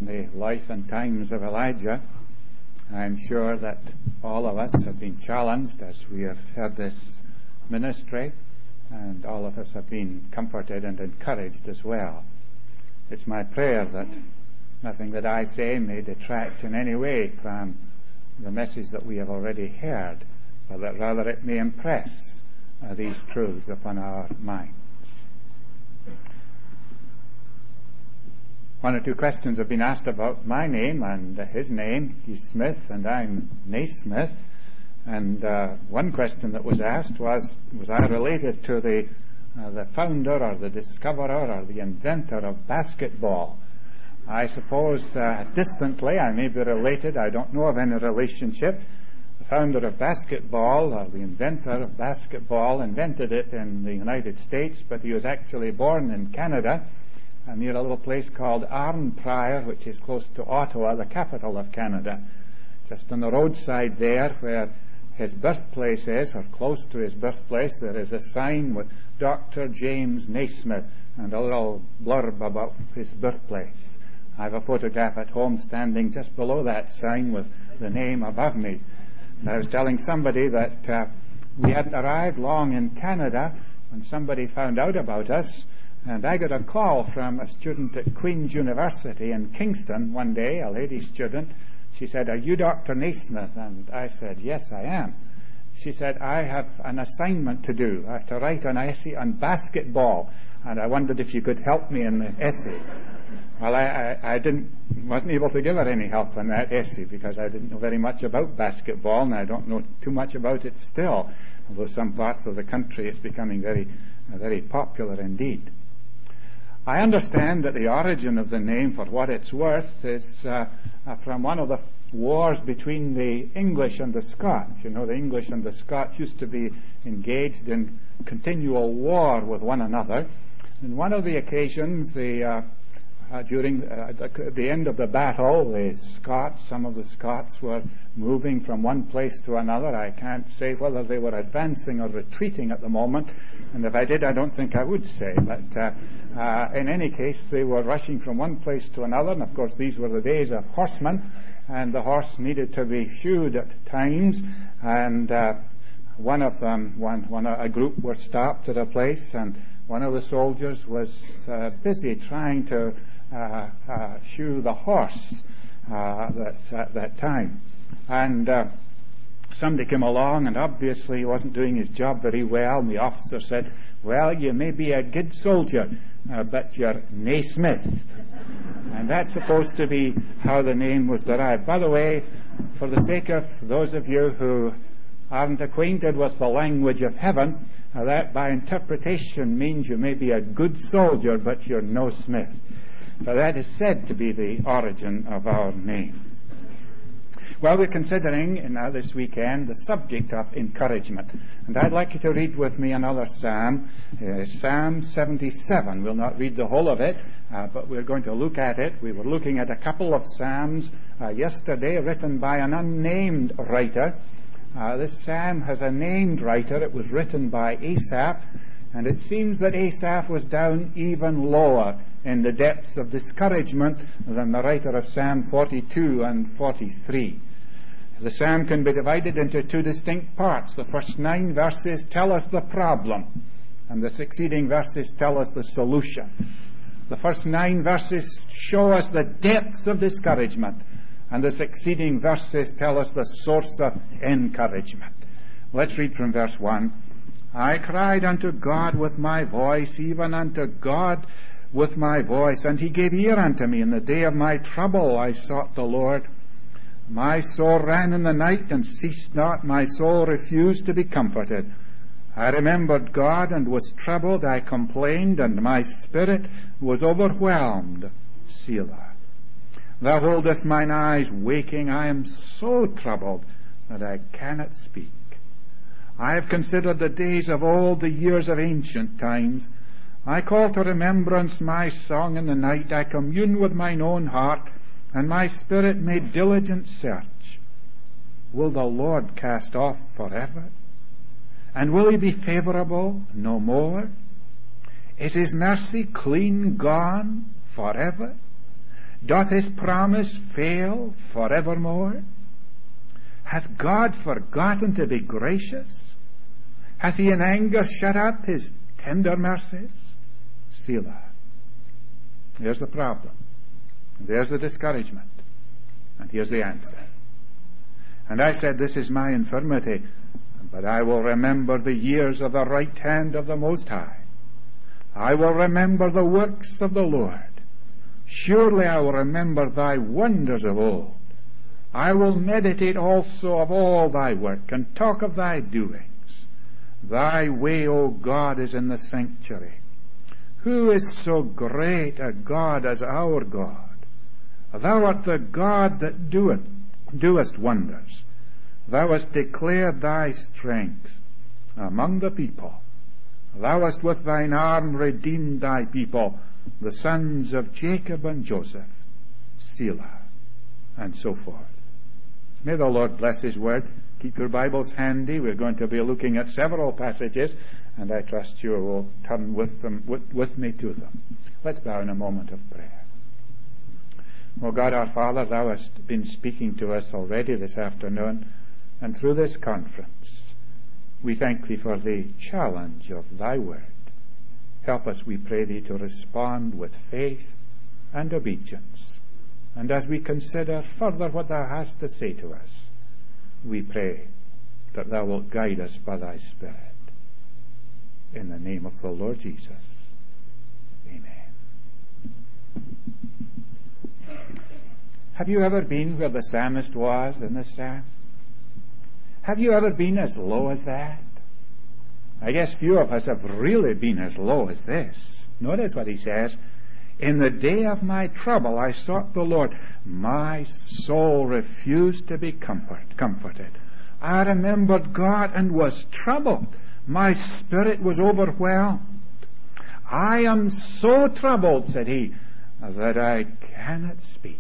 the life and times of Elijah, I'm sure that all of us have been challenged as we have heard this ministry, and all of us have been comforted and encouraged as well. It's my prayer that nothing that I say may detract in any way from the message that we have already heard, but that rather it may impress these truths upon our minds. One or two questions have been asked about my name and his name. He's Smith and I'm Naismith. And one question that was asked was I related to the founder or the discoverer or the inventor of basketball? I suppose distantly I may be related. I don't know of any relationship. The founder of basketball, or the inventor of basketball, invented it in the United States, but he was actually born in Canada, near a little place called Arnprior, which is close to Ottawa, the capital of Canada. Just on the roadside there where his birthplace is, or close to his birthplace, there is a sign with Dr. James Naismith and a little blurb about his birthplace. I have a photograph at home standing just below that sign with the name above me. And I was telling somebody that we hadn't arrived long in Canada when somebody found out about us, and I got a call from a student at Queen's University in Kingston one day, a lady student. She said, "Are you Dr. Naismith?" And I said, "Yes, I am." She said, "I have an assignment to do. I have to write an essay on basketball, and I wondered if you could help me in the essay." Well, I wasn't able to give her any help on that essay because I didn't know very much about basketball, and I don't know too much about it still, although some parts of the country it's becoming very, very popular indeed. I understand that the origin of the name, for what it's worth, is from one of the wars between the English and the Scots. You know, the English and the Scots used to be engaged in continual war with one another. And one of the occasions, during the end of the battle, some of the Scots were moving from one place to another. I can't say whether they were advancing or retreating at the moment, and if I did, I don't think I would say. But in any case, they were rushing from one place to another, and of course these were the days of horsemen, and the horse needed to be shoed at times, and one of them, a group were stopped at a place, and one of the soldiers was busy trying to shoe the horse at that time. And somebody came along, and obviously he wasn't doing his job very well, and the officer said, "Well, you may be a good soldier, but you're Naismith." And that's supposed to be how the name was derived. By the way, for the sake of those of you who aren't acquainted with the language of heaven, that by interpretation means you may be a good soldier, but you're no Smith. So that is said to be the origin of our name. Well, we're considering this weekend the subject of encouragement. And I'd like you to read with me another psalm, Psalm 77. We'll not read the whole of it, but we're going to look at it. We were looking at a couple of psalms yesterday written by an unnamed writer. This psalm has a named writer. It was written by Asaph, and it seems that Asaph was down even lower in the depths of discouragement than the writer of Psalm 42 and 43. The psalm can be divided into two distinct parts. The first 9 verses tell us the problem, and the succeeding verses tell us the solution. The first 9 verses show us the depths of discouragement, and the succeeding verses tell us the source of encouragement. Let's read from verse 1. "I cried unto God with my voice, even unto God with my voice, and he gave ear unto me. In the day of my trouble I sought the Lord. My soul ran in the night and ceased not. My soul refused to be comforted. I remembered God and was troubled. I complained, and my spirit was overwhelmed. Selah. Thou holdest mine eyes waking. I am so troubled that I cannot speak. I have considered the days of old, the years of ancient times. I call to remembrance my song in the night. I commune with mine own heart, and my spirit made diligent search. Will the Lord cast off forever? And will he be favorable no more? Is his mercy clean gone forever? Doth his promise fail forevermore? Hath God forgotten to be gracious? Hath he in anger shut up his tender mercies? Selah. Here's the problem. There's the discouragement. And here's the answer. And I said, this is my infirmity, but I will remember the years of the right hand of the Most High. I will remember the works of the Lord. Surely I will remember thy wonders of old. I will meditate also of all thy work, and talk of thy doings. Thy way, O God, is in the sanctuary. Who is so great a God as our God? Thou art the God that doest wonders. Thou hast declared thy strength among the people. Thou hast with thine arm redeemed thy people, the sons of Jacob and Joseph. Selah. And so forth. May the Lord bless his word. Keep your Bibles handy. We're going to be looking at several passages, and I trust you will turn with me to them. Let's bow in a moment of prayer. O God our Father, thou hast been speaking to us already this afternoon, and through this conference we thank thee for the challenge of thy word. Help us, we pray thee, to respond with faith and obedience. And as we consider further what thou hast to say to us, we pray that thou wilt guide us by thy Spirit. In the name of the Lord Jesus. Amen. Have you ever been where the psalmist was in this psalm? Have you ever been as low as that? I guess few of us have really been as low as this. Notice what he says. In the day of my trouble I sought the Lord. My soul refused to be comforted. I remembered God and was troubled. My spirit was overwhelmed. I am so troubled, said he, that I cannot speak.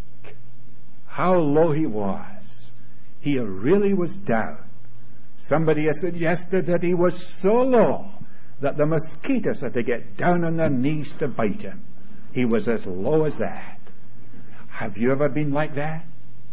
How low he was. He really was down. Somebody has suggested that he was so low that the mosquitoes had to get down on their knees to bite him. He was as low as that. Have you ever been like that?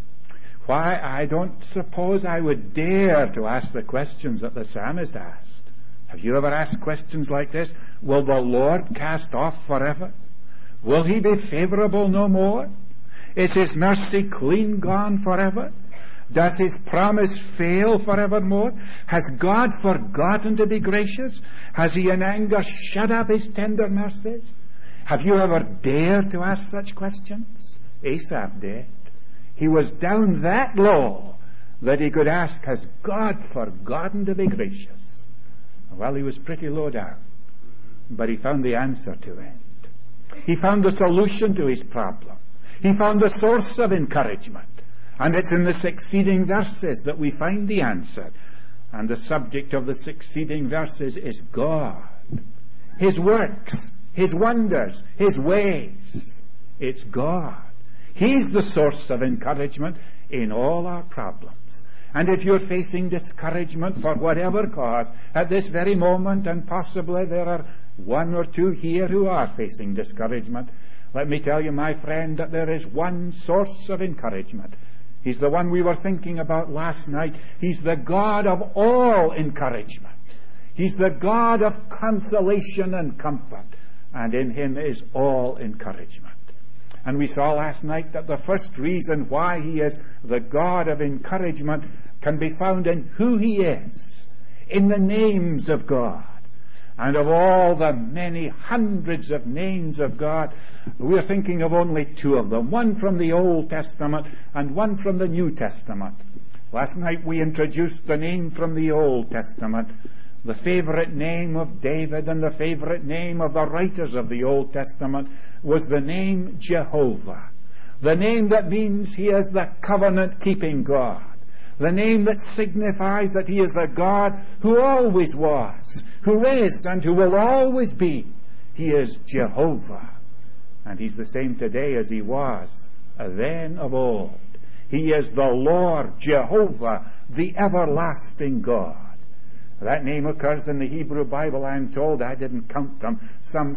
Why, I don't suppose I would dare to ask the questions that the psalmist asked. Have you ever asked questions like this? Will the Lord cast off forever? Will he be favorable no more? Is his mercy clean gone forever? Does his promise fail forevermore? Has God forgotten to be gracious? Has he in anger shut up his tender mercies? Have you ever dared to ask such questions? Asaph did. He was down that low that he could ask, has God forgotten to be gracious? Well, he was pretty low down, but he found the answer to it. He found the solution to his problem. He found the source of encouragement. And it's in the succeeding verses that we find the answer. And the subject of the succeeding verses is God. His works, his wonders, his ways. It's God. He's the source of encouragement in all our problems. And if you're facing discouragement for whatever cause at this very moment, and possibly there are one or two here who are facing discouragement, let me tell you, my friend, that there is one source of encouragement. He's the one we were thinking about last night. He's the God of all encouragement. He's the God of consolation and comfort. And in him is all encouragement. And we saw last night that the first reason why he is the God of encouragement can be found in who he is, in the names of God. And of all the many hundreds of names of God, we're thinking of only two of them, one from the Old Testament and one from the New Testament. Last night we introduced the name from the Old Testament. The favorite name of David and the favorite name of the writers of the Old Testament was the name Jehovah. The name that means he is the covenant-keeping God. The name that signifies that he is the God who always was, who is, and who will always be. He is Jehovah. And he's the same today as he was then of old. He is the Lord Jehovah, the everlasting God. That name occurs in the Hebrew Bible, I'm told, I didn't count them, some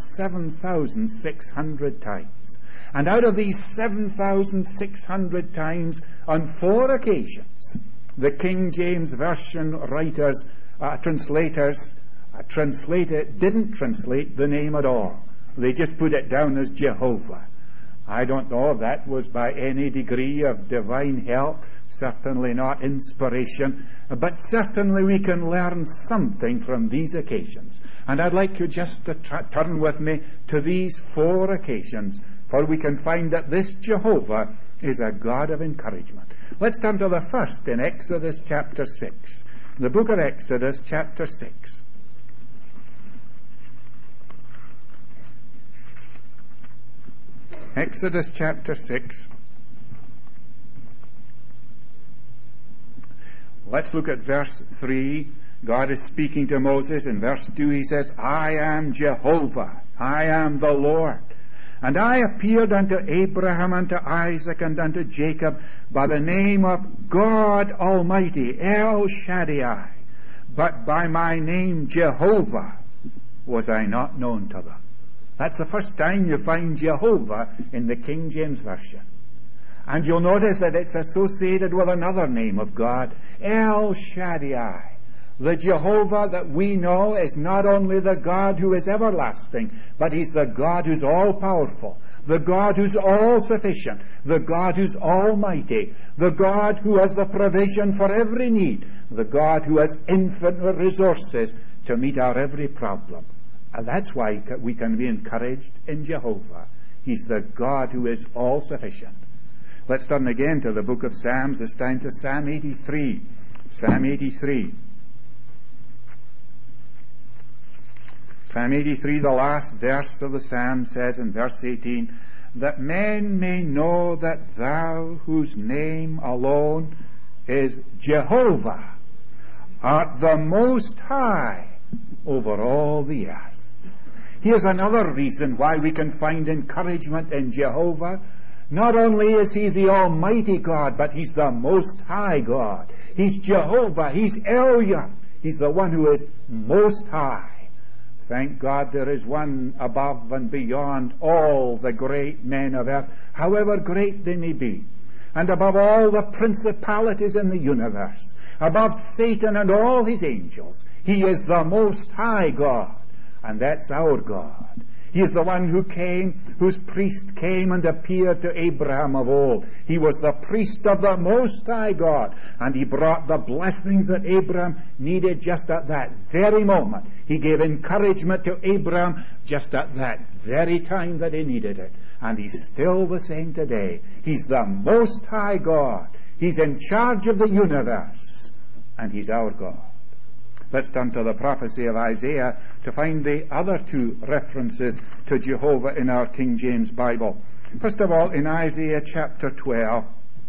7,600 times. And out of these 7,600 times, on 4 occasions, the King James Version writers, translators, didn't translate the name at all. They just put it down as Jehovah. I don't know if that was by any degree of divine help, certainly not inspiration, but certainly we can learn something from these occasions. And I'd like you just to turn with me to these 4 occasions, for we can find that this Jehovah is a God of encouragement. Let's turn to the first in Exodus chapter 6. The book of Exodus chapter 6. Exodus chapter 6. Let's look at verse 3. God is speaking to Moses. In verse 2 he says, I am Jehovah, I am the Lord. And I appeared unto Abraham, unto Isaac, and unto Jacob by the name of God Almighty, El Shaddai. But by my name Jehovah was I not known to them. That's the first time you find Jehovah in the King James Version. And you'll notice that it's associated with another name of God, El Shaddai. The Jehovah that we know is not only the God who is everlasting, but He's the God who's all-powerful, the God who's all-sufficient, the God who's almighty, the God who has the provision for every need, the God who has infinite resources to meet our every problem. And that's why we can be encouraged in Jehovah. He's the God who is all-sufficient. Let's turn again to the book of Psalms, this time to Psalm 83. Psalm 83. Psalm 83, the last verse of the Psalm, says in verse 18, that men may know that thou, whose name alone is Jehovah, art the Most High over all the earth. Here's another reason why we can find encouragement in Jehovah. Not only is He the Almighty God, but He's the Most High God. He's Jehovah. He's Elyon. He's the one who is Most High. Thank God there is one above and beyond all the great men of earth, however great they may be, and above all the principalities in the universe, above Satan and all his angels. He is the Most High God. And that's our God. He is the one who came, whose priest came and appeared to Abraham of old. He was the priest of the Most High God, and he brought the blessings that Abraham needed just at that very moment. He gave encouragement to Abraham just at that very time that he needed it. And He's still the same today. He's the Most High God. He's in charge of the universe, and He's our God. Let's turn to the prophecy of Isaiah to find the other 2 references to Jehovah in our King James Bible. First of all, in Isaiah chapter 12.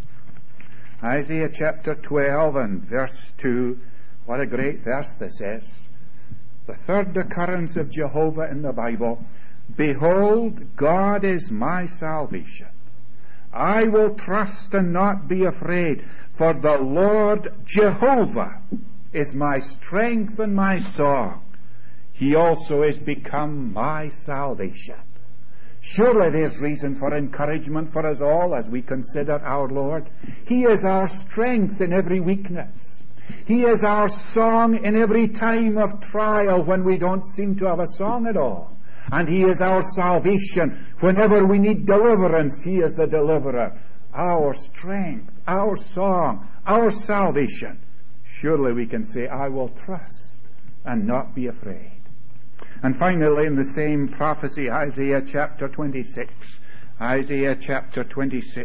Isaiah chapter 12 and verse 2. What a great verse this is. The third occurrence of Jehovah in the Bible. Behold, God is my salvation. I will trust and not be afraid, for the Lord Jehovah is my strength and my song. He also is become my salvation. Surely there's reason for encouragement for us all as we consider our Lord. He is our strength in every weakness. He is our song in every time of trial when we don't seem to have a song at all. And He is our salvation. Whenever we need deliverance, He is the deliverer. Our strength, our song, our salvation. Surely we can say, I will trust and not be afraid. And finally, in the same prophecy, Isaiah chapter 26. Isaiah chapter 26.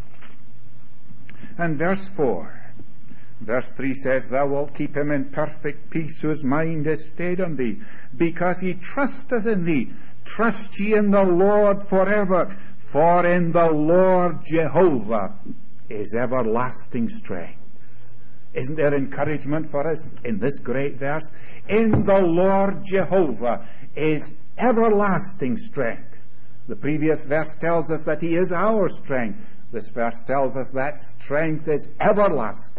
And verse 4. Verse 3 says, Thou wilt keep him in perfect peace, whose mind is stayed on Thee, because he trusteth in Thee. Trust ye in the Lord forever, for in the Lord Jehovah is everlasting strength. Isn't there encouragement for us in this great verse? In the Lord Jehovah is everlasting strength. The previous verse tells us that He is our strength. This verse tells us that strength is everlasting,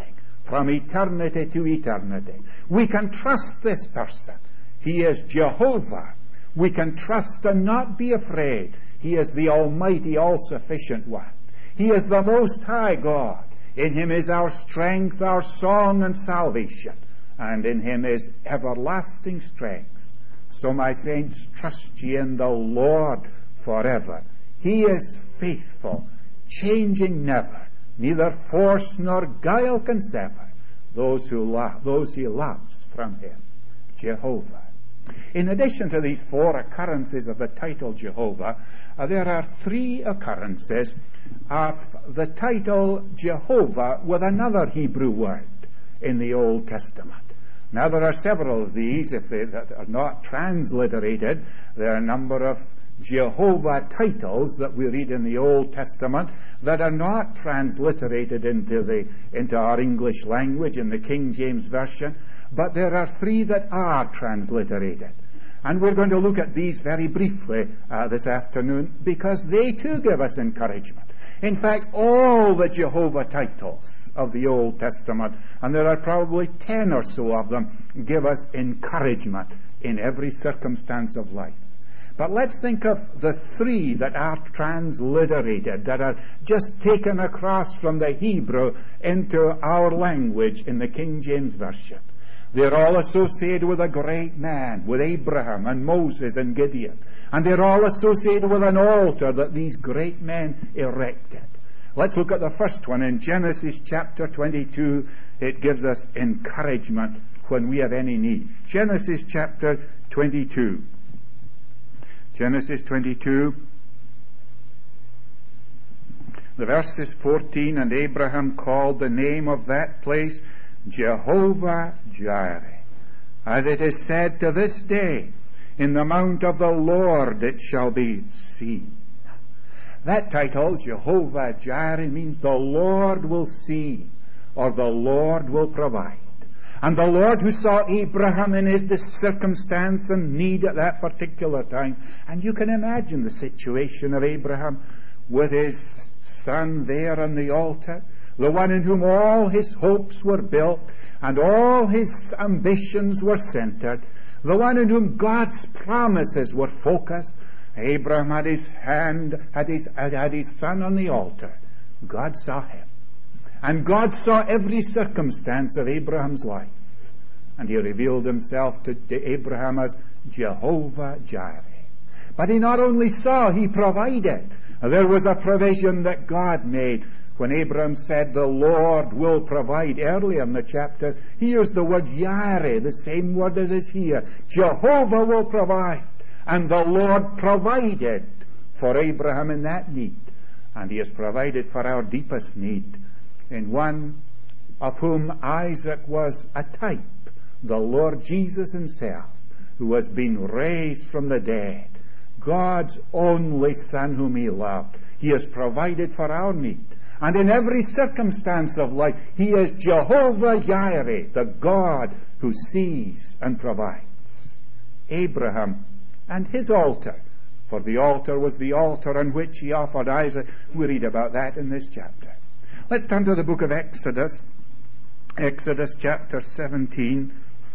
from eternity to eternity. We can trust this person. He is Jehovah. We can trust and not be afraid. He is the Almighty, all-sufficient one. He is the Most High God. In Him is our strength, our song, and salvation. And in Him is everlasting strength. So, my saints, trust ye in the Lord forever. He is faithful, changing never. Neither force nor guile can sever those He loves from Him. Jehovah. In addition to these 4 occurrences of the title Jehovah, there are 3 occurrences of the title Jehovah with another Hebrew word in the Old Testament. Now, there are several of these. If they are not transliterated, there are a number of Jehovah titles that we read in the Old Testament that are not transliterated into our English language in the King James Version, but there are 3 that are transliterated. And we're going to look at these very briefly this afternoon, because they too give us encouragement. In fact, all the Jehovah titles of the Old Testament, and there are probably 10 or so of them, give us encouragement in every circumstance of life. But let's think of the 3 that are transliterated, that are just taken across from the Hebrew into our language in the King James Version. They're all associated with a great man, with Abraham and Moses and Gideon. And they're all associated with an altar that these great men erected. Let's look at the first one in Genesis chapter 22. It gives us encouragement when we have any need. Genesis chapter 22. Genesis 22. The verse is 14, and Abraham called the name of that place Jehovah Jireh. As it is said to this day, in the mount of the Lord it shall be seen. That title, Jehovah Jireh, means the Lord will see, or the Lord will provide. And the Lord who saw Abraham in his circumstance and need at that particular time, and you can imagine the situation of Abraham with his son there on the altar, the one in whom all his hopes were built and all his ambitions were centered, the one in whom God's promises were focused. Abraham had his son on the altar. God saw him. And God saw every circumstance of Abraham's life. And He revealed Himself to Abraham as Jehovah Jireh. But He not only saw, He provided. There was a provision that God made. When Abraham said, the Lord will provide, earlier in the chapter, he used the word Jireh, the same word as is here. Jehovah will provide. And the Lord provided for Abraham in that need. And He has provided for our deepest need, in one of whom Isaac was a type, the Lord Jesus Himself, who has been raised from the dead, God's only Son whom He loved. He has provided for our need. And in every circumstance of life, He is Jehovah Jireh, the God who sees and provides. Abraham and his altar, for the altar was the altar on which he offered Isaac. We read about that in this chapter. Let's turn to the book of Exodus. Exodus chapter 17.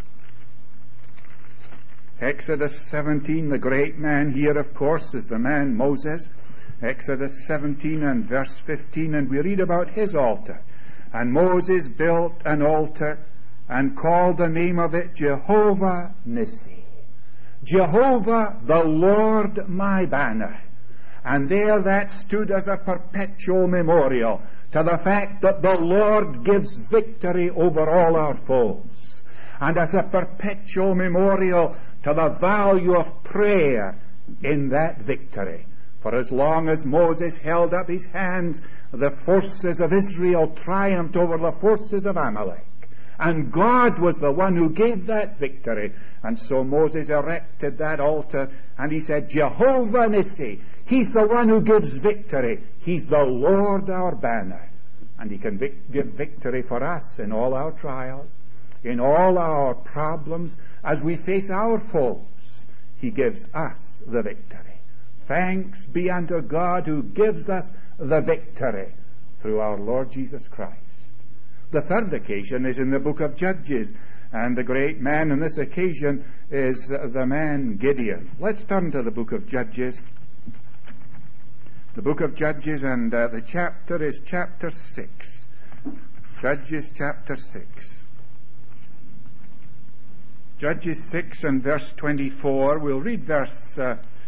Exodus 17, the great man here, of course, is the man Moses. Exodus 17 and verse 15, and we read about his altar. And Moses built an altar and called the name of it Jehovah Nissi. Jehovah, the Lord my banner. And there that stood as a perpetual memorial to the fact that the Lord gives victory over all our foes. And as a perpetual memorial to the value of prayer in that victory. For as long as Moses held up his hands, the forces of Israel triumphed over the forces of Amalek. And God was the one who gave that victory. And so Moses erected that altar, and he said, Jehovah Nissi, He's the one who gives victory. He's the Lord our banner. And He can give victory for us in all our trials, in all our problems. As we face our foes, He gives us the victory. Thanks be unto God who gives us the victory through our Lord Jesus Christ. The third occasion is in the book of Judges, and the great man on this occasion is the man Gideon. Let's turn to the book of Judges. The book of Judges, and the chapter is chapter 6. Judges chapter 6. Judges 6 and verse 24. We'll read verse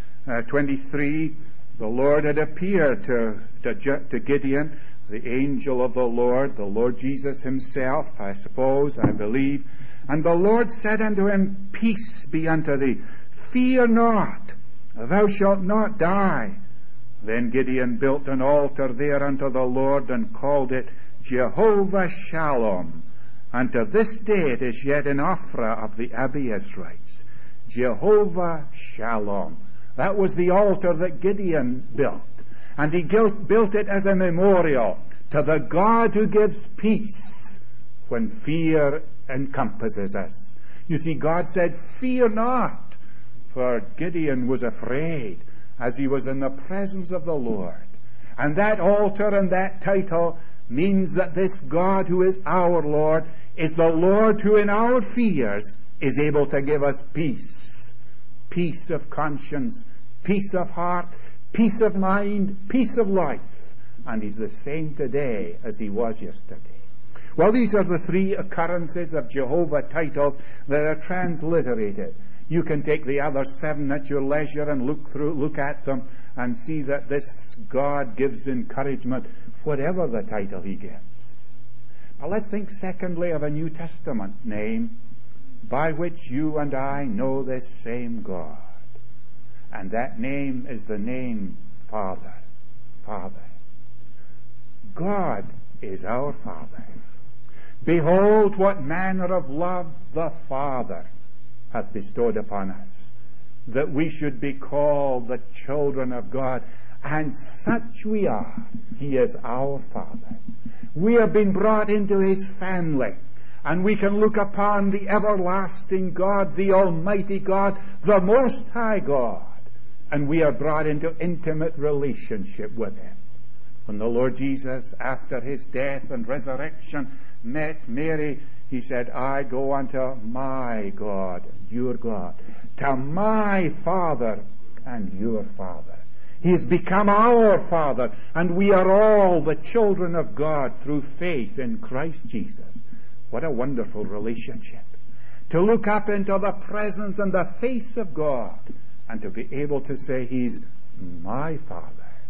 23. The Lord had appeared to Gideon, the angel of the Lord Jesus himself, I suppose, I believe. And the Lord said unto him, Peace be unto thee. Fear not, thou shalt not die. Then Gideon built an altar there unto the Lord, and called it Jehovah Shalom. And to this day it is yet in Ophrah of the Abiezrites. Jehovah Shalom. That was the altar that Gideon built. And he built it as a memorial to the God who gives peace when fear encompasses us. You see, God said, Fear not, for Gideon was afraid as he was in the presence of the Lord. And that altar and that title means that this God who is our Lord is the Lord who in our fears is able to give us peace. Peace of conscience, peace of heart, peace of mind, peace of life. And he's the same today as he was yesterday. Well, these are the three occurrences of Jehovah titles that are transliterated. You can take the other 7 at your leisure and look at them and see that this God gives encouragement, whatever the title he gives. Now let's think secondly of a New Testament name by which you and I know this same God. And that name is the name Father. Father. God is our Father. Behold what manner of love the Father hath bestowed upon us, that we should be called the children of God. And such we are. He is our Father. We have been brought into His family, and we can look upon the everlasting God, the Almighty God, the Most High God, and we are brought into intimate relationship with Him. When the Lord Jesus, after His death and resurrection, met Mary, He said, I go unto my God, your God, to my Father and your Father. He has become our Father, and we are all the children of God through faith in Christ Jesus. What a wonderful relationship. To look up into the presence and the face of God, and to be able to say, He's my Father.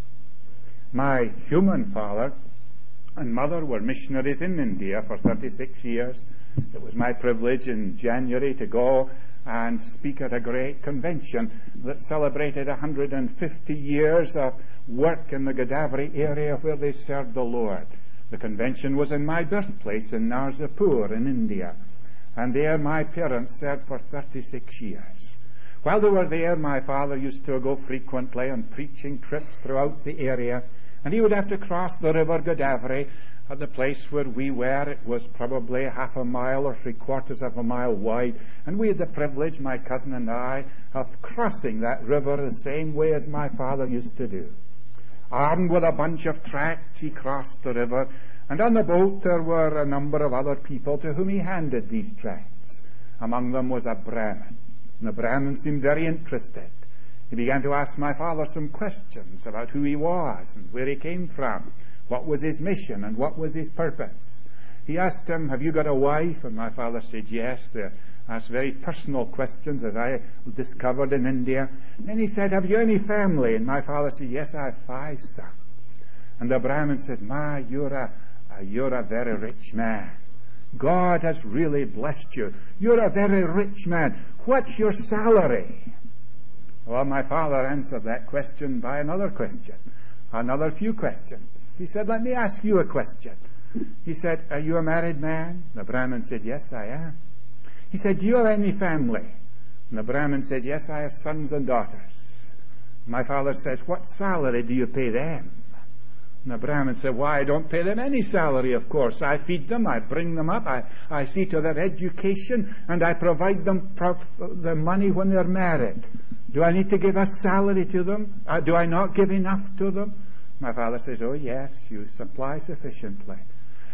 My human father and mother were missionaries in India for 36 years. It was my privilege in January to go and speak at a great convention that celebrated 150 years of work in the Godavari area where they served the Lord. The convention was in my birthplace in Narsapur in India, and there my parents served for 36 years. While they were there, my father used to go frequently on preaching trips throughout the area, and he would have to cross the river Godavari. At the place where we were, it was probably half a mile or 3/4 of a mile wide, and we had the privilege, my cousin and I, of crossing that river the same way as my father used to do. Armed with a bunch of tracts, he crossed the river, and on the boat there were a number of other people to whom he handed these tracts. Among them was a Brahmin, and the Brahmin seemed very interested. He began to ask my father some questions about who he was and where he came from, what was his mission and what was his purpose. He asked him, have you got a wife? And my father said yes. They asked very personal questions, as I discovered in India. And then he said, have you any family? And my father said, yes, I have 5 sons. And the Brahmin said, you're a very rich man. God has really blessed you. You're a very rich man. What's your salary? Well, my father answered that question by another question, another few questions. He said, let me ask you a question. He said, are you a married man? The Brahmin said, yes, I am. He said, do you have any family? And the Brahmin said, yes, I have sons and daughters. My father says, what salary do you pay them? And the Brahmin said, why, I don't pay them any salary, of course. I feed them, I bring them up, I see to their education, and I provide them the money when they're married. Do I need to give a salary to them? Do I not give enough to them? My father says, oh yes, you supply sufficiently.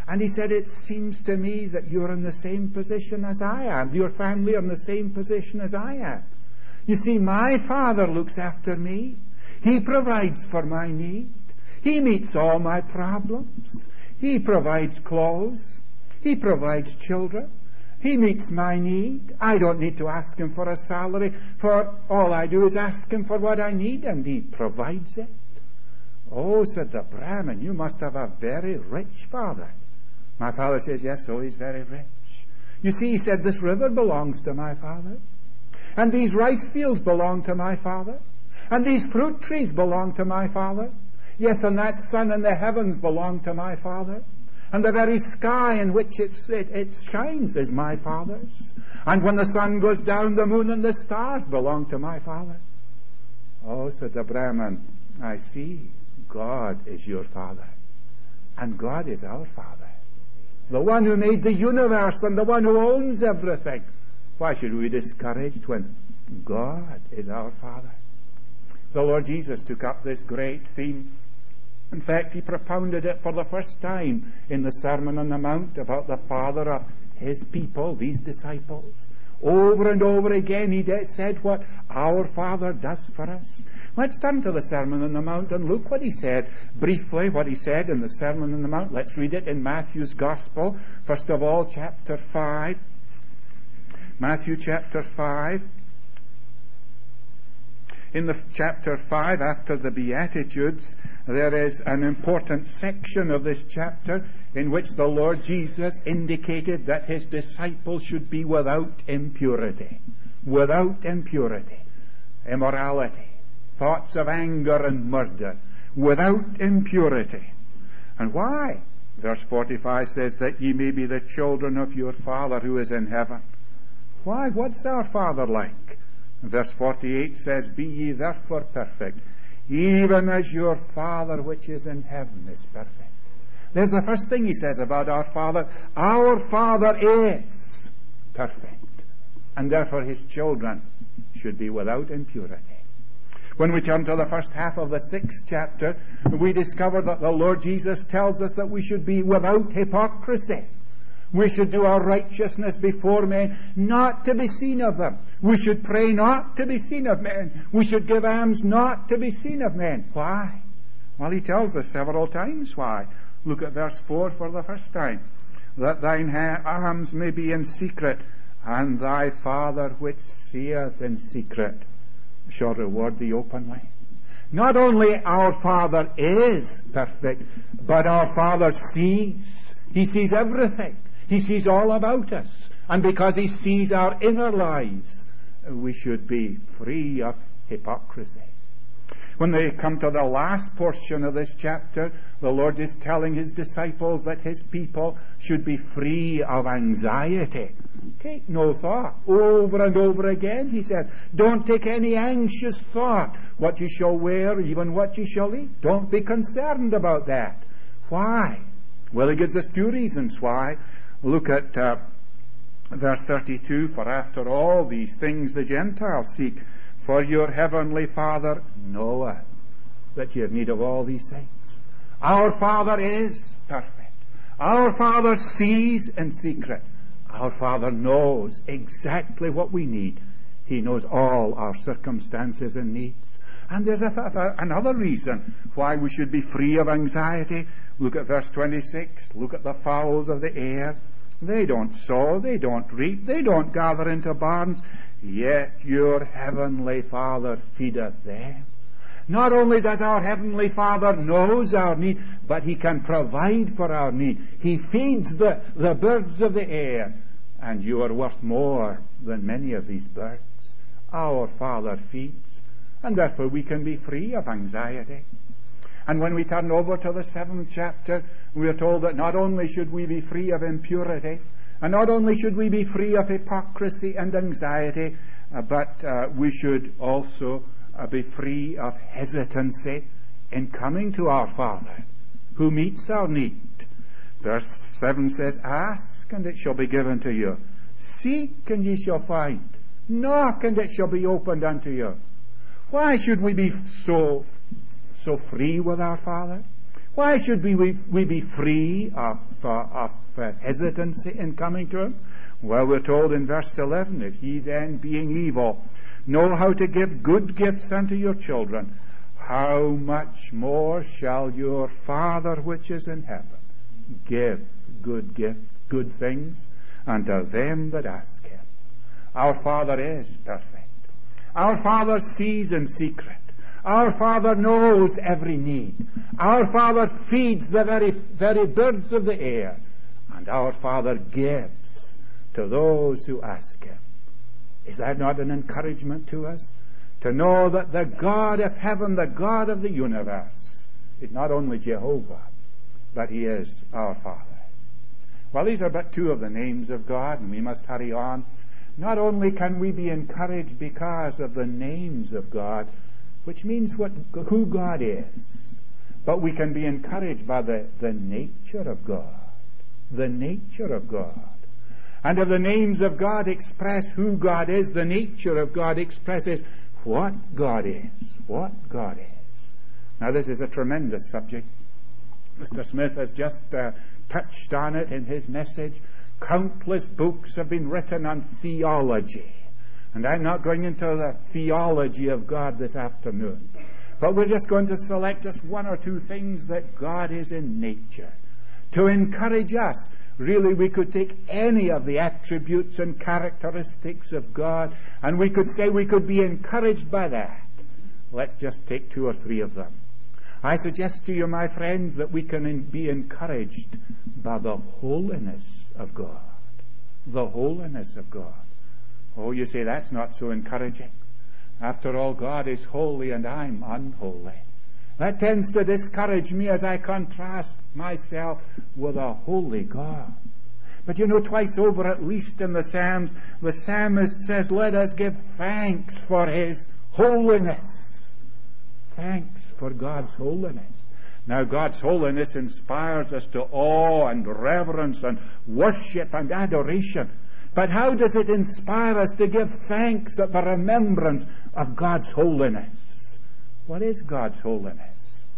And he said, it seems to me that you're in the same position as I am. Your family are in the same position as I am. You see, my Father looks after me. He provides for my need. He meets all my problems. He provides clothes. He provides children. He meets my need. I don't need to ask Him for a salary, for all I do is ask Him for what I need, and He provides it. Oh, said the Brahmin, you must have a very rich father. My father says, yes, so he's very rich. You see, he said, this river belongs to my father, and these rice fields belong to my father, and these fruit trees belong to my father. Yes, and that sun in the heavens belong to my father. And the very sky in which it shines is my Father's. And when the sun goes down, the moon and the stars belong to my Father. Oh, said the Brahman, I see. God is your Father. And God is our Father. The one who made the universe and the one who owns everything. Why should we be discouraged when God is our Father? The Lord Jesus took up this great theme. In fact, He propounded it for the first time in the Sermon on the Mount about the Father of His people, these disciples. Over and over again He said what our Father does for us. Let's turn to the Sermon on the Mount and look what He said. Briefly, what He said in the Sermon on the Mount. Let's read it in Matthew's Gospel. First of all, chapter 5. Matthew chapter 5. In the chapter 5, after the Beatitudes, there is an important section of this chapter in which the Lord Jesus indicated that His disciples should be without impurity. Without impurity. Immorality. Thoughts of anger and murder. Without impurity. And why? Verse 45 says that ye may be the children of your Father who is in heaven. Why? What's our Father like? Verse 48 says, be ye therefore perfect, even as your Father which is in heaven is perfect. There's the first thing He says about our Father. Our Father is perfect, and therefore His children should be without impurity. When we turn to the first half of the 6th chapter, we discover that the Lord Jesus tells us that we should be without hypocrisy. We should do our righteousness before men, not to be seen of them. We should pray not to be seen of men. We should give alms not to be seen of men. Why? Well, He tells us several times why. Look at verse 4 for the first time. That thine alms may be in secret, and thy Father which seeth in secret shall reward thee openly. Not only our Father is perfect, but our Father sees. He sees everything. He sees all about us. And because He sees our inner lives, we should be free of hypocrisy. When they come to the last portion of this chapter, the Lord is telling His disciples that His people should be free of anxiety. Take no thought. Over and over again He says, don't take any anxious thought, what you shall wear, even what you shall eat. Don't be concerned about that. Why? Well, He gives us 2 reasons why. Look at verse 32. For after all these things the Gentiles seek, for your heavenly Father knoweth that ye have need of all these things. Our Father is perfect. Our Father sees in secret. Our Father knows exactly what we need. He knows all our circumstances and needs. And there's another reason why we should be free of anxiety. Look at verse 26. Look at the fowls of the air. They don't sow, they don't reap, they don't gather into barns, yet your heavenly Father feedeth them. Not only does our heavenly Father knows our need, but He can provide for our need. He feeds the birds of the air, and you are worth more than many of these birds. Our Father feeds, and therefore we can be free of anxiety. And when we turn over to the 7th chapter, we are told that not only should we be free of impurity, and not only should we be free of hypocrisy and anxiety, but we should also be free of hesitancy in coming to our Father, who meets our need. Verse 7 says, ask, and it shall be given to you. Seek, and ye shall find. Knock, and it shall be opened unto you. Why should we be so free with our Father? Why should we be free of hesitancy in coming to Him? Well, we're told in verse 11, if ye then, being evil, know how to give good gifts unto your children, how much more shall your Father which is in heaven give good things unto them that ask Him. Our Father is perfect. Our Father sees in secret. Our Father knows every need. Our Father feeds the very birds of the air. And our Father gives to those who ask Him. Is that not an encouragement to us? To know that the God of heaven, the God of the universe, is not only Jehovah, but He is our Father. Well, these are but two of the names of God, and we must hurry on. Not only can we be encouraged because of the names of God, which means who God is, but we can be encouraged by the nature of God. The nature of God. And if the names of God express who God is, the nature of God expresses what God is. What God is. Now, this is a tremendous subject. Mr. Smith has just touched on it in his message. Countless books have been written on theology. And I'm not going into the theology of God this afternoon. But we're just going to select just one or two things that God is in nature. To encourage us. Really, we could take any of the attributes and characteristics of God, and we could say we could be encouraged by that. Let's just take two or three of them. I suggest to you, my friends, that we can be encouraged by the holiness of God. The holiness of God. Oh, you say that's not so encouraging. After all, God is holy and I'm unholy. That tends to discourage me as I contrast myself with a holy God. But you know, twice over, at least in the Psalms, the psalmist says, let us give thanks for His holiness. Thanks for God's holiness. Now, God's holiness inspires us to awe and reverence and worship and adoration. But how does it inspire us to give thanks at the remembrance of God's holiness? What is God's holiness?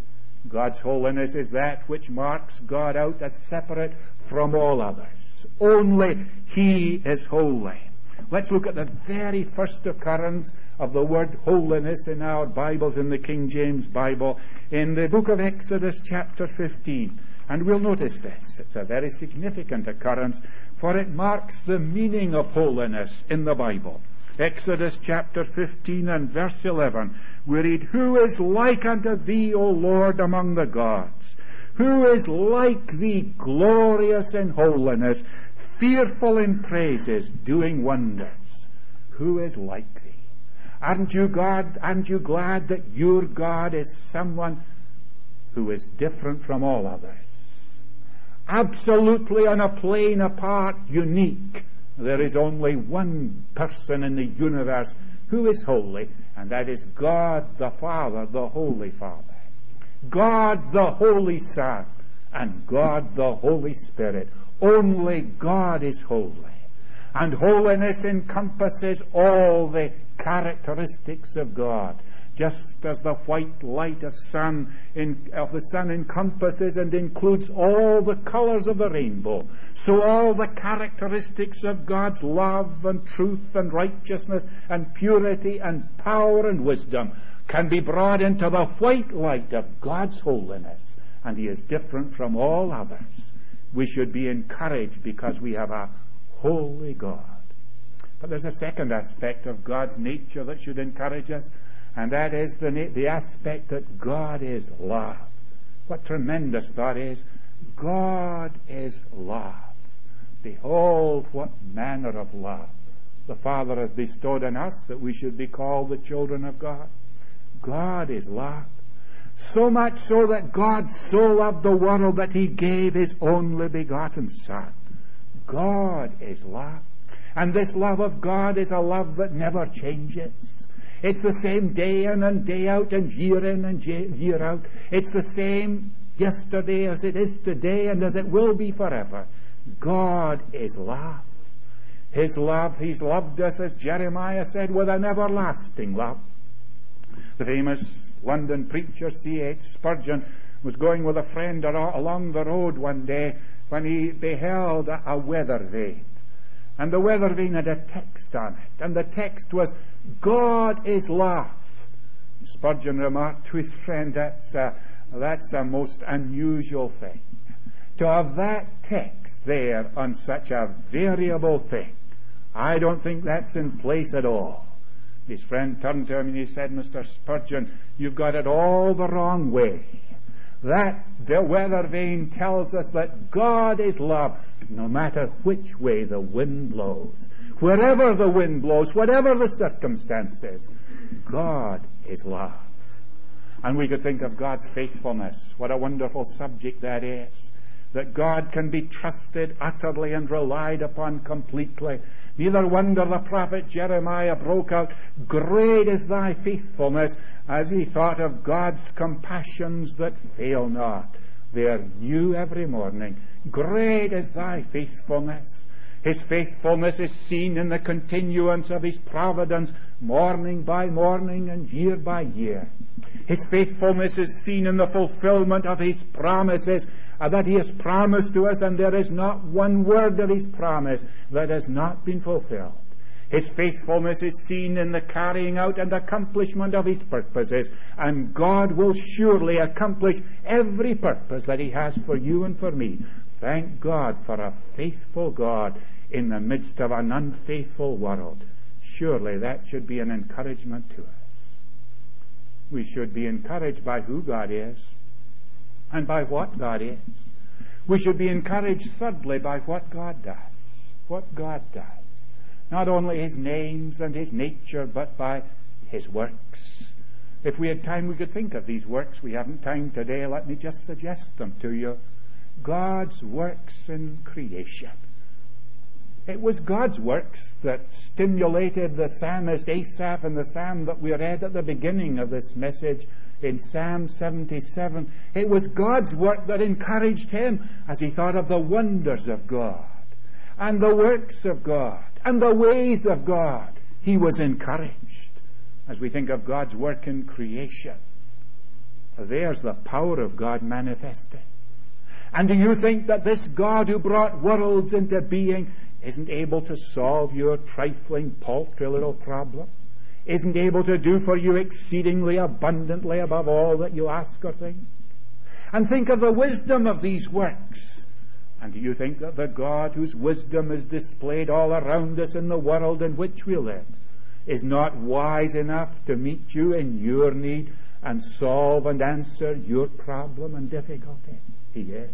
God's holiness is that which marks God out as separate from all others. Only He is holy. Let's look at the very first occurrence of the word holiness in our Bibles, in the King James Bible, in the book of Exodus chapter 15. And we'll notice this. It's a very significant occurrence, for it marks the meaning of holiness in the Bible. Exodus chapter 15 and verse 11, we read, Who is like unto thee, O Lord, among the gods? Who is like thee, glorious in holiness, fearful in praises, doing wonders? Who is like thee? Aren't you glad that your God is someone who is different from all others? Absolutely on a plane apart, unique. There is only one person in the universe who is holy, and that is God the Father, the Holy Father. God the Holy Son, and God the Holy Spirit. Only God is holy. And holiness encompasses all the characteristics of God. Just as the white light of the sun encompasses and includes all the colors of the rainbow, so all the characteristics of God's love and truth and righteousness and purity and power and wisdom can be brought into the white light of God's holiness. And He is different from all others. We should be encouraged because we have a holy God. But there's a second aspect of God's nature that should encourage us, and that is the aspect that God is love. What tremendous that is. God is love. Behold, what manner of love the Father has bestowed on us, that we should be called the children of God. God is love. So much so that God so loved the world that He gave His only begotten Son. God is love. And this love of God is a love that never changes. It's the same day in and day out and year in and year out. It's the same yesterday as it is today and as it will be forever. God is love. His love, He's loved us, as Jeremiah said, with an everlasting love. The famous London preacher C.H. Spurgeon was going with a friend along the road one day when he beheld a weather vane. And the weather vane had a text on it. And the text was, God is love. Spurgeon remarked to his friend, that's a most unusual thing. To have that text there on such a variable thing, I don't think that's in place at all. His friend turned to him and he said, Mr. Spurgeon, you've got it all the wrong way. That the weather vane tells us that God is love, no matter which way the wind blows. Wherever the wind blows, whatever the circumstances, God is love. And we could think of God's faithfulness. What a wonderful subject that is. That God can be trusted utterly and relied upon completely. Neither wonder the prophet Jeremiah broke out, great is thy faithfulness, as he thought of God's compassions that fail not. They are new every morning. Great is thy faithfulness. His faithfulness is seen in the continuance of his providence, morning by morning and year by year. His faithfulness is seen in the fulfillment of his promises that he has promised to us, and there is not one word of his promise that has not been fulfilled. His faithfulness is seen in the carrying out and accomplishment of his purposes, and God will surely accomplish every purpose that he has for you and for me. Thank God for a faithful God in the midst of an unfaithful world. Surely that should be an encouragement to us. We should be encouraged by who God is and by what God is. We should be encouraged, thirdly, by what God does. What God does. Not only his names and his nature, but by his works. If we had time, we could think of these works. We haven't time today. Let me just suggest them to you. God's works in creation. It was God's works that stimulated the psalmist Asaph in the psalm that we read at the beginning of this message in Psalm 77. It was God's work that encouraged him as he thought of the wonders of God and the works of God and the ways of God. He was encouraged as we think of God's work in creation. There's the power of God manifested. And do you think that this God who brought worlds into being isn't able to solve your trifling, paltry little problem? Isn't able to do for you exceedingly abundantly above all that you ask or think? And think of the wisdom of these works. And do you think that the God whose wisdom is displayed all around us in the world in which we live is not wise enough to meet you in your need and solve and answer your problem and difficulty? He is.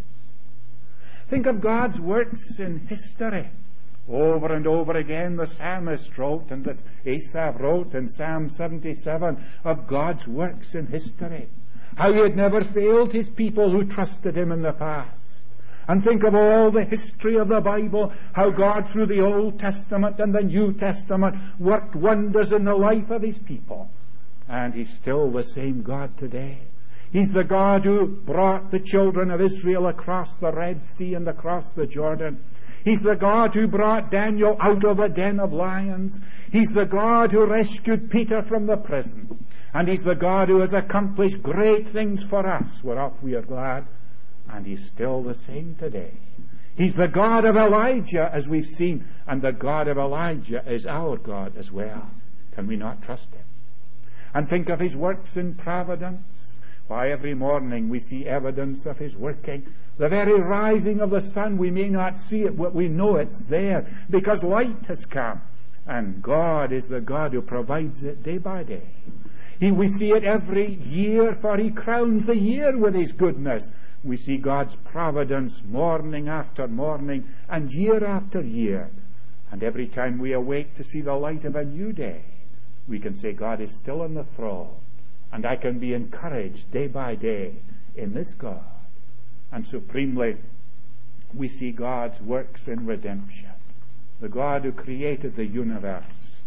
Think of God's works in history. Over and over again the psalmist wrote, and this Asaph wrote in Psalm 77 of God's works in history. How he had never failed his people who trusted him in the past. And think of all the history of the Bible, how God through the Old Testament and the New Testament worked wonders in the life of his people. And he's still the same God today. He's the God who brought the children of Israel across the Red Sea and across the Jordan. He's the God who brought Daniel out of a den of lions. He's the God who rescued Peter from the prison. And he's the God who has accomplished great things for us, whereof we are glad. And he's still the same today. He's the God of Elijah, as we've seen, and the God of Elijah is our God as well. Can we not trust him? And think of his works in providence. Why, every morning we see evidence of his working. The very rising of the sun, we may not see it, but we know it's there because light has come. And God is the God who provides it day by day. We see it every year, for he crowns the year with his goodness. We see God's providence morning after morning and year after year. And every time we awake to see the light of a new day, we can say God is still on the throne. And I can be encouraged day by day in this God. And supremely, we see God's works in redemption. The God who created the universe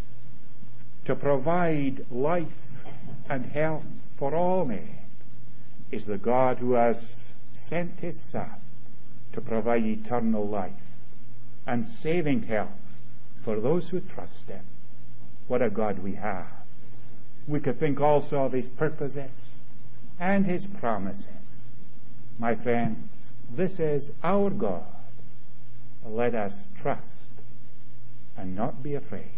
to provide life and health for all men is the God who has sent his Son to provide eternal life and saving health for those who trust him. What a God we have. We could think also of his purposes and his promises. my friends, this is our God. Let us trust and not be afraid.